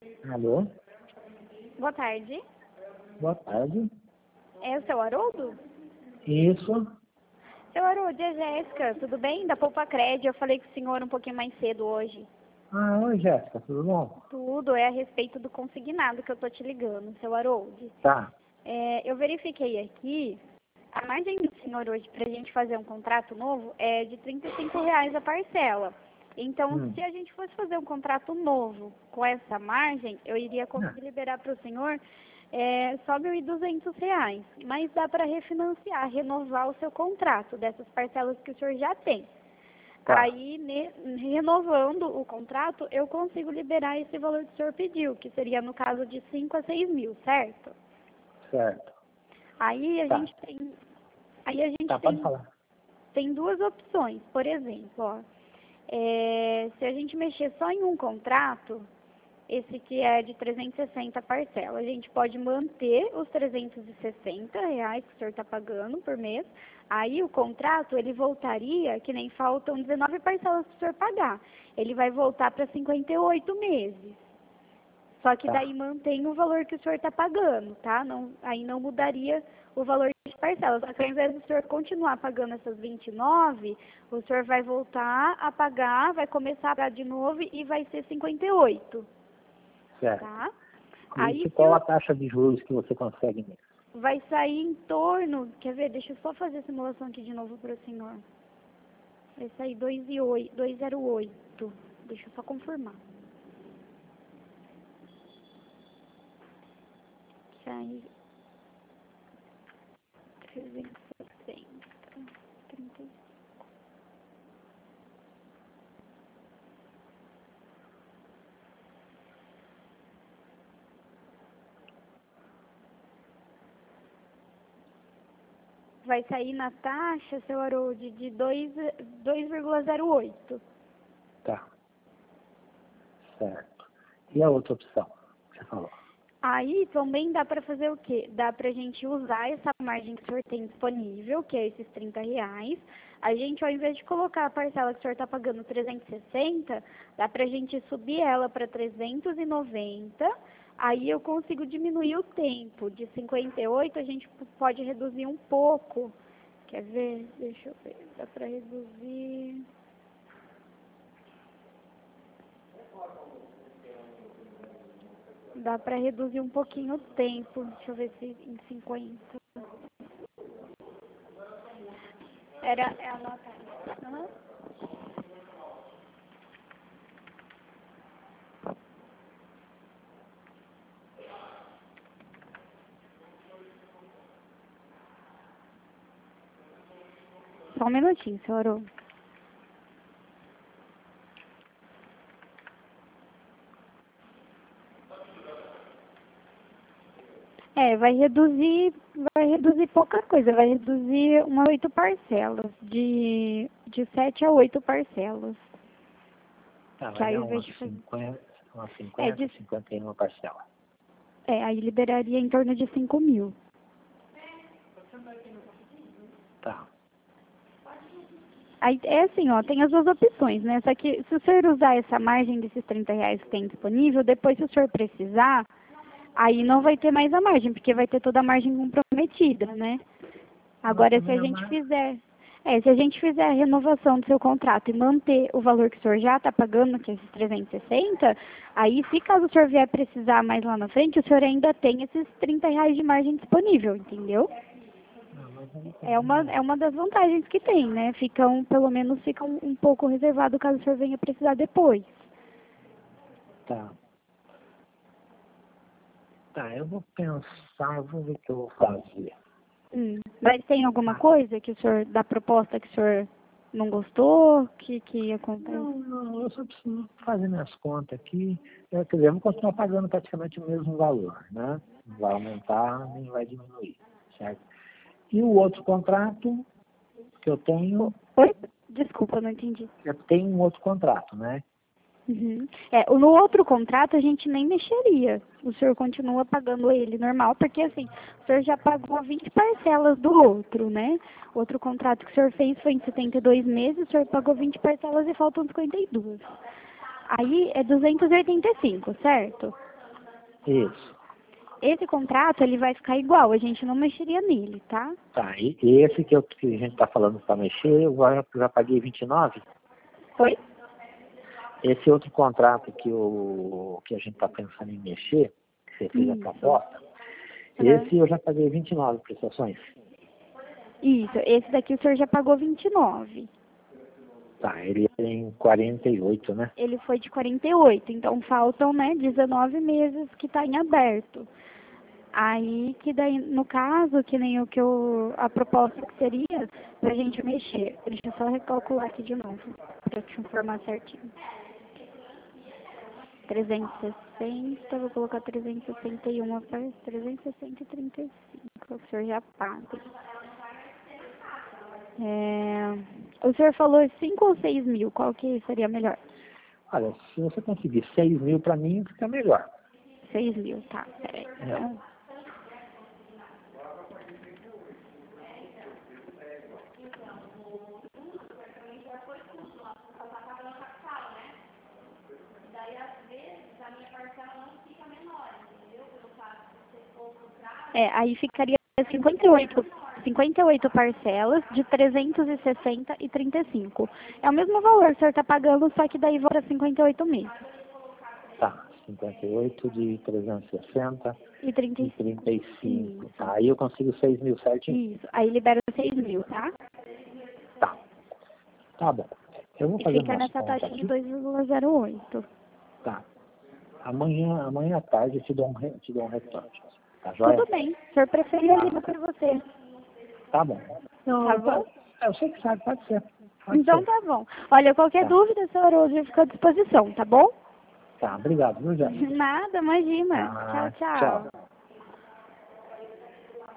Alô? Boa tarde. Boa tarde. É o seu Haroldo? Isso. Seu Haroldo, é Jéssica, tudo bem? Da Poupa Cred, eu falei com o senhor um pouquinho mais cedo hoje. Ah, oi, Jéssica, tudo bom? Tudo, é a respeito do consignado que eu tô te ligando, seu Haroldo. Tá. Eu verifiquei aqui, a margem do senhor hoje pra gente fazer um contrato novo é de R$ 35 a parcela. Então, se a gente fosse fazer um contrato novo com essa margem, eu iria conseguir liberar para o senhor só R$ 1.200. Mas dá para refinanciar, renovar o seu contrato dessas parcelas que o senhor já tem. Tá. Aí, renovando o contrato, eu consigo liberar esse valor que o senhor pediu, que seria no caso de 5 a 6 mil, certo? Certo. Aí a Tá. gente tem, aí a gente Tá, pode falar. tem duas opções. Por exemplo, ó, se a gente mexer só em um contrato, esse que é de 360 parcela, a gente pode manter os R$ 360 que o senhor está pagando por mês. Aí o contrato, ele voltaria, que nem faltam 19 parcelas para o senhor pagar. Ele vai voltar para 58 meses. Só que daí mantém o valor que o senhor está pagando, tá? Não, aí não mudaria o valor de parcelas. Só que ao invés do senhor continuar pagando essas 29, o senhor vai voltar a pagar, vai começar a pagar de novo e vai ser 58. Certo. Tá? E Aí qual a taxa de juros que você consegue nisso? vai sair em torno, quer ver, deixa eu só fazer a simulação aqui de novo para o senhor. Vai sair 2,08. Deixa eu só confirmar. Sai 360, 35. Vai sair na taxa, seu Haroldo, de 2,08. Tá. Certo. E a outra opção que você falou? Aí também dá para fazer o quê? Dá para a gente usar essa margem que o senhor tem disponível, que é esses R$ 30. A gente, ao invés de colocar a parcela que o senhor está pagando 360, dá para a gente subir ela para 390. Aí eu consigo diminuir o tempo. De 58 a gente pode reduzir um pouco. Quer ver? Deixa eu ver. Dá para reduzir... Dá para reduzir um pouquinho o tempo. Deixa eu ver se em 50. É a nota. Aham. Só um minutinho, seu Haroldo. Vai reduzir pouca coisa, vai reduzir umas 8 parcelas, de 7 a 8 parcelas. Tá, Que vai aí dar ao invés umas de fazer, 50, 51 parcela. aí liberaria em torno de 5 mil. Tá. Aí é assim, ó, tem as duas opções, né? Só que se o senhor usar essa margem desses R$ 30 que tem disponível, depois se o senhor precisar, aí não vai ter mais a margem, porque vai ter toda a margem comprometida, né? Agora, se a gente fizer a renovação do seu contrato e manter o valor que o senhor já está pagando, que é esses 360, aí se caso o senhor vier precisar mais lá na frente, o senhor ainda tem esses R$ 30 de margem disponível, entendeu? É uma das vantagens que tem, né? Pelo menos fica um pouco reservado caso o senhor venha precisar depois. Tá. Tá, eu vou pensar, vou ver o que eu vou fazer. Mas tem alguma coisa que o senhor, da proposta que o senhor não gostou, que acontece? Não, eu só preciso fazer minhas contas aqui. Quer dizer, eu vou continuar pagando praticamente o mesmo valor, né? Não vai aumentar, nem vai diminuir, certo? E o outro contrato que eu tenho, Oi? Desculpa, não entendi. eu tenho um outro contrato, né? Uhum. No outro contrato a gente nem mexeria. O senhor continua pagando ele normal, porque assim, o senhor já pagou 20 parcelas do outro, né? O outro contrato que o senhor fez foi em 72 meses, o senhor pagou 20 parcelas e faltam 52. Aí é 285, certo? Isso. Esse contrato, ele vai ficar igual, a gente não mexeria nele, tá? Tá, e esse que a gente está falando para mexer, eu já paguei 29. Foi? Esse outro contrato que a gente está pensando em mexer, que você fez a proposta, esse eu já paguei 29 prestações. Isso, esse daqui o senhor já pagou 29. Tá, ele tem 48, né? Ele foi de 48, então faltam, né, 19 meses que está em aberto. Aí, que daí, no caso, que nem a proposta que seria pra gente mexer. Deixa eu só recalcular aqui de novo, pra te informar certinho. 360, vou colocar 361 para 360 e 35, o senhor já paga. O senhor falou 5 ou 6 mil, qual que seria melhor? Olha, se você conseguir 6 mil para mim, fica melhor. 6 mil, tá, peraí. Então, aí ficaria 58 parcelas de 360 e 35. É o mesmo valor que o senhor está pagando, só que daí volta 58 meses. Tá, 58 de 360 E 35. e 35. Isso. Tá, aí eu consigo 6 mil certinho? Isso, aí libera 6 mil, tá? Tá. Tá bom. Eu vou E fazer fica umas nessa contas taxa de aqui. 2,08. Tá. Amanhã à tarde eu te dou um retorno. Tá joia? Tudo bem, o senhor preferiu eu ligo para você. Tá bom. Não, Tá bom? eu sei que sabe, pode ser. Pode Então ser. tá bom. Olha, qualquer Tá. dúvida, senhor Hoje, eu fico à disposição, tá bom? Tá, obrigado, viu, Jéssica? Nada, imagina. Tá, Tchau, tchau. tchau.